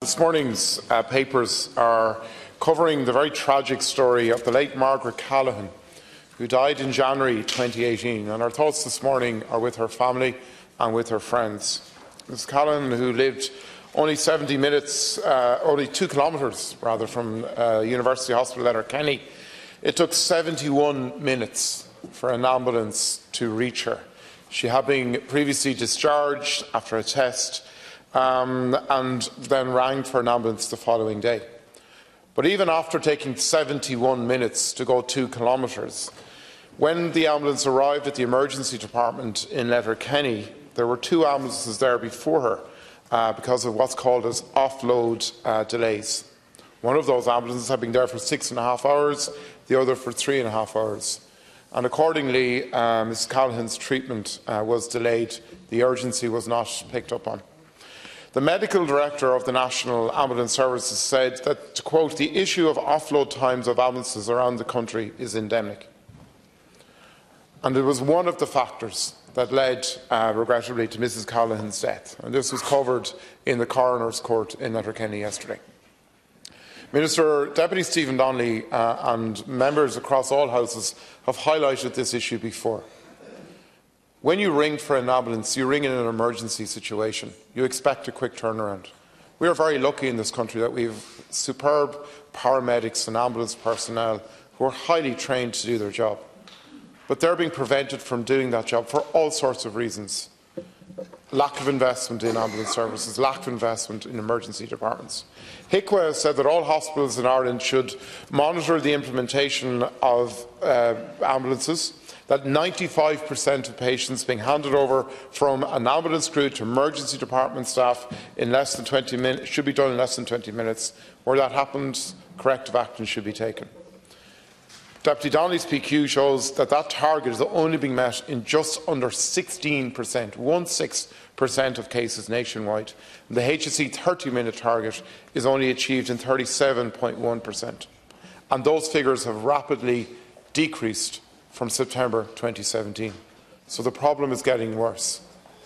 This morning's papers are covering the very tragic story of the late Margaret Callaghan, who died in January 2018. And our thoughts this morning are with her family and with her friends. Ms Callaghan, who lived only 70 minutes, only 2 kilometres rather, from University Hospital Letterkenny, it took 71 minutes for an ambulance to reach her. She had been previously discharged after a test and then rang for an ambulance the following day. But even after taking 71 minutes to go 2 kilometres, when the ambulance arrived at the emergency department in Letterkenny, there were 2 ambulances there before her because of what's called as offload delays. One of those ambulances had been there for 6.5 hours, the other for 3.5 hours. And accordingly, Ms Callaghan's treatment was delayed. The urgency was not picked up on. The medical director of the National Ambulance Services said that, to quote, "the issue of offload times of ambulances around the country is endemic." And it was one of the factors that led, regrettably, to Mrs Callaghan's death. And this was covered in the Coroner's Court in Letterkenny yesterday. Deputy Stephen Donnelly and members across all houses have highlighted this issue before. When you ring for an ambulance, you ring in an emergency situation. You expect a quick turnaround. We are very lucky in this country that we have superb paramedics and ambulance personnel who are highly trained to do their job. But they're being prevented from doing that job for all sorts of reasons. Lack of investment in ambulance services, lack of investment in emergency departments. HIQA has said that all hospitals in Ireland should monitor the implementation of ambulances, that 95% of patients being handed over from an ambulance crew to emergency department staff in less than 20 minutes should be done in less than 20 minutes. Where that happens, corrective action should be taken. Deputy Donnelly's PQ shows that that target is only being met in just under 16%, 16% of cases nationwide. And the HSE 30-minute target is only achieved in 37.1%. And those figures have rapidly decreased from September 2017. So the problem is getting worse.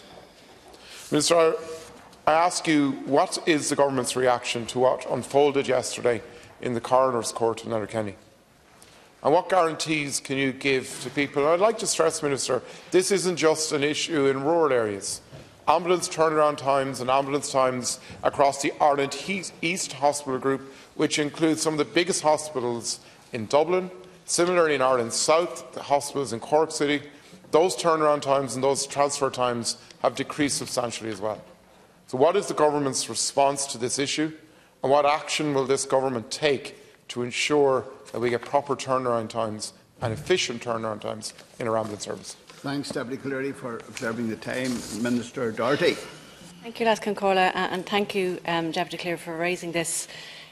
Minister, I ask you, what is the government's reaction to what unfolded yesterday in the Coroner's Court in Letterkenny? And what guarantees can you give to people? I'd like to stress, Minister, this isn't just an issue in rural areas. Ambulance turnaround times and ambulance times across the Ireland East Hospital Group, which includes some of the biggest hospitals in Dublin, similarly in Ireland South, the hospitals in Cork City, those turnaround times and those transfer times have decreased substantially as well. So what is the government's response to this issue, and what action will this government take to ensure that we get proper turnaround times and efficient turnaround times in our ambulance service? Thanks, Deputy Cleary, for observing the time. Minister Doherty. Thank you, Laskin Corla, and thank you, Deputy Cleary, for raising this,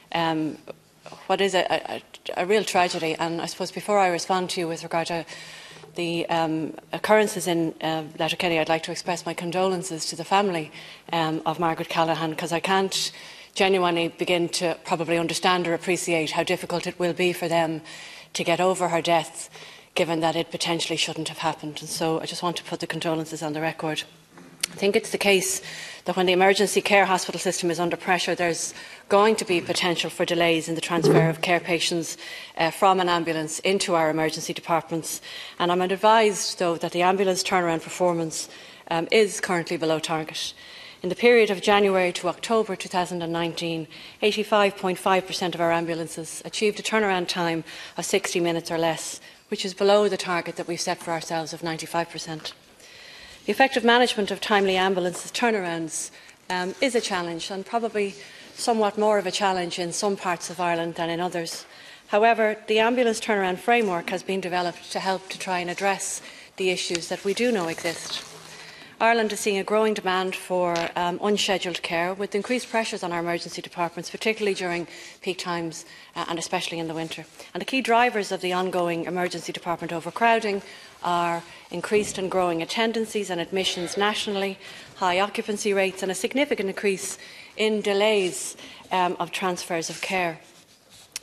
what is a real tragedy. And I suppose before I respond to you with regard to the occurrences in Letterkenny, I'd like to express my condolences to the family of Margaret Callaghan, because I can't genuinely begin to probably understand or appreciate how difficult it will be for them to get over her death, given that it potentially shouldn't have happened. And so I just want to put the condolences on the record. I think it's the case that when the emergency care hospital system is under pressure, there's going to be potential for delays in the transfer of care patients from an ambulance into our emergency departments. And I'm advised, though, that the ambulance turnaround performance is currently below target. In the period of January to October 2019, 85.5% of our ambulances achieved a turnaround time of 60 minutes or less, which is below the target that we've set for ourselves of 95%. The effective management of timely ambulance turnarounds is a challenge, and probably somewhat more of a challenge in some parts of Ireland than in others. However, the ambulance turnaround framework has been developed to help to try and address the issues that we do know exist. Ireland is seeing a growing demand for unscheduled care, with increased pressures on our emergency departments, particularly during peak times and especially in the winter. And the key drivers of the ongoing emergency department overcrowding are increased and growing attendances and admissions nationally, high occupancy rates, and a significant increase in delays of transfers of care.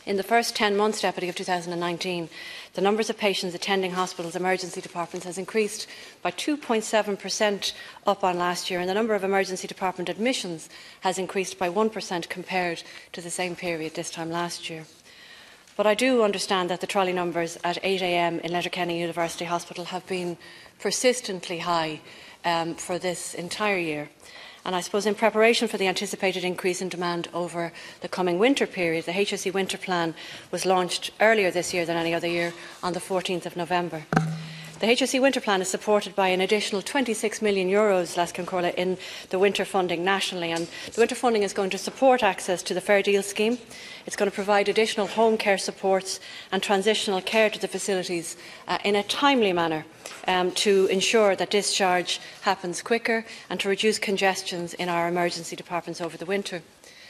In the first 10 months, Deputy, of 2019, the numbers of patients attending hospitals' emergency departments has increased by 2.7% up on last year, and the number of emergency department admissions has increased by 1% compared to the same period this time last year. But I do understand that the trolley numbers at 8 a.m. in Letterkenny University Hospital have been persistently high for this entire year. And I suppose in preparation for the anticipated increase in demand over the coming winter period, the HSE Winter Plan was launched earlier this year than any other year on the 14th of November. The HSE Winter Plan is supported by an additional €26 million, Lascan Corla, in the winter funding nationally. And the winter funding is going to support access to the Fair Deal scheme. It's going to provide additional home care supports and transitional care to the facilities in a timely manner to ensure that discharge happens quicker and to reduce congestions in our emergency departments over the winter.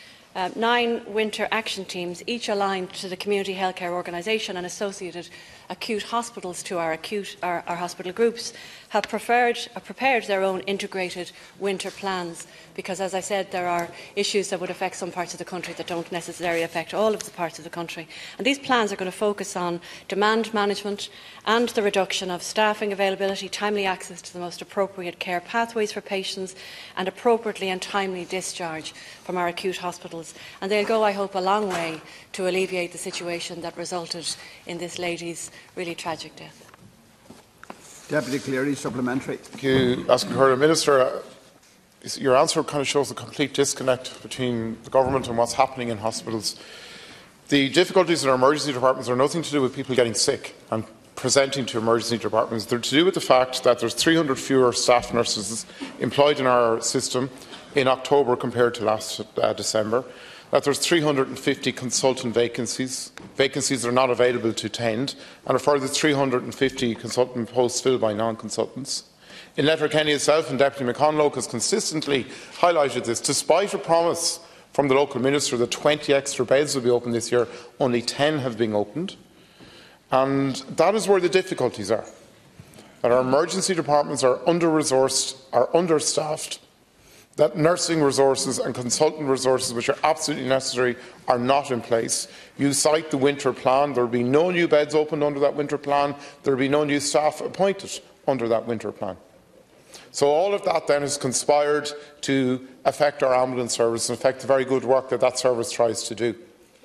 9 winter action teams, each aligned to the Community Healthcare Organisation and associated acute hospitals to our hospital groups, have prepared their own integrated winter plans, because, as I said, there are issues that would affect some parts of the country that don't necessarily affect all of the parts of the country. And these plans are going to focus on demand management and the reduction of staffing availability, timely access to the most appropriate care pathways for patients, and appropriately and timely discharge from our acute hospitals. And they'll go, I hope, a long way to alleviate the situation that resulted in this lady's really tragic death. Deputy Cleary, supplementary. Thank you, Lascan Corla. Minister, your answer kind of shows a complete disconnect between the government and what's happening in hospitals. The difficulties in our emergency departments are nothing to do with people getting sick and presenting to emergency departments. They're to do with the fact that there's 300 fewer staff nurses employed in our system in October compared to last December, that there's 350 consultant vacancies that are not available to attend, and a further 350 consultant posts filled by non-consultants. In Letterkenny itself, and Deputy McConlogue has consistently highlighted this, despite a promise from the local minister that 20 extra beds will be opened this year, only 10 have been opened. And that is where the difficulties are. That our emergency departments are under-resourced, are understaffed, that nursing resources and consultant resources, which are absolutely necessary, are not in place. You cite the winter plan. There will be no new beds opened under that winter plan. There will be no new staff appointed under that winter plan. So all of that then has conspired to affect our ambulance service and affect the very good work that that service tries to do.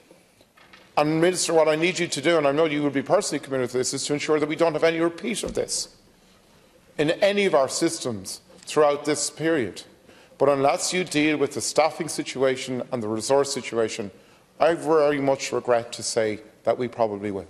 And Minister, what I need you to do, and I know you will be personally committed to this, is to ensure that we don't have any repeat of this in any of our systems throughout this period. But unless you deal with the staffing situation and the resource situation, I very much regret to say that we probably will.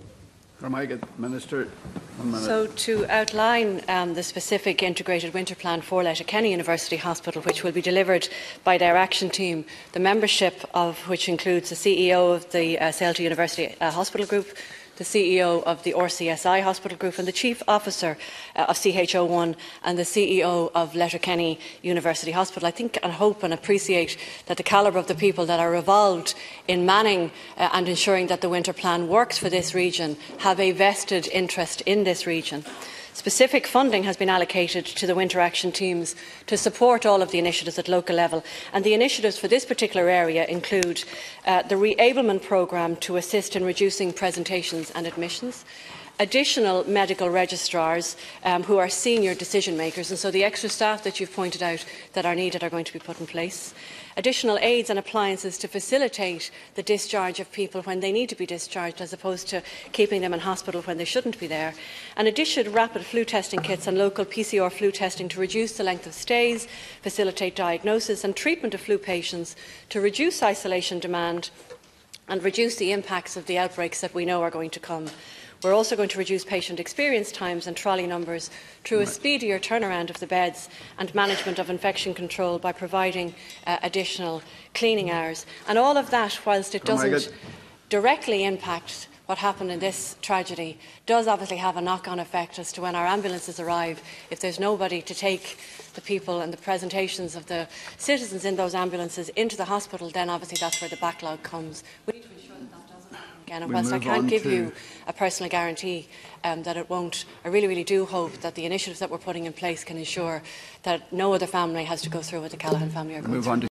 Minister, 1 minute. So to outline the specific integrated winter plan for Letterkenny University Hospital, which will be delivered by their action team, the membership of which includes the CEO of the CELTA University Hospital Group, the CEO of the RCSI Hospital Group, and the Chief Officer of CHO1 and the CEO of Letterkenny University Hospital. I think and hope and appreciate that the calibre of the people that are involved in manning and ensuring that the winter plan works for this region have a vested interest in this region. Specific funding has been allocated to the winter action teams to support all of the initiatives at local level, and the initiatives for this particular area include the Reablement Programme to assist in reducing presentations and admissions, additional medical registrars who are senior decision makers, and so the extra staff that you've pointed out that are needed are going to be put in place. Additional aids and appliances to facilitate the discharge of people when they need to be discharged, as opposed to keeping them in hospital when they shouldn't be there. And additional rapid flu testing kits and local PCR flu testing to reduce the length of stays, facilitate diagnosis and treatment of flu patients, to reduce isolation demand and reduce the impacts of the outbreaks that we know are going to come. We're also going to reduce patient experience times and trolley numbers through a speedier turnaround of the beds and management of infection control by providing additional cleaning hours. And all of that, whilst it doesn't directly impact what happened in this tragedy, does obviously have a knock-on effect as to when our ambulances arrive. If there's nobody to take the people and the presentations of the citizens in those ambulances into the hospital, then obviously that's where the backlog comes. We need to ensure that that doesn't happen again. And whilst I can't give you a personal guarantee that it won't, I really do hope that the initiatives that we're putting in place can ensure that no other family has to go through what the Callaghan family are going through.